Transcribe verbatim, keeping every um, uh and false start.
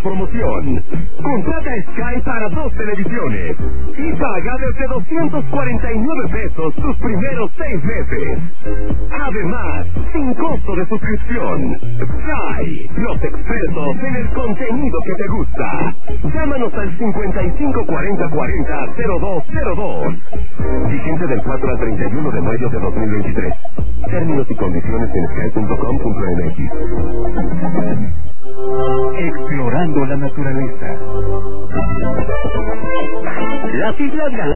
la promoción. Contrata Sky para dos televisiones y paga desde doscientos cuarenta y nueve pesos tus primeros seis meses. Además, sin costo de suscripción. Sky, los expertos en el contenido que te gusta. Llámanos al cincuenta y cinco cuarenta cuarenta cero dos cero dos. Vigente del cuatro al treinta y uno de mayo de dos mil veintitrés. Términos y condiciones en sky punto com punto m x. Explorando la naturaleza. Las Islas Galápagos.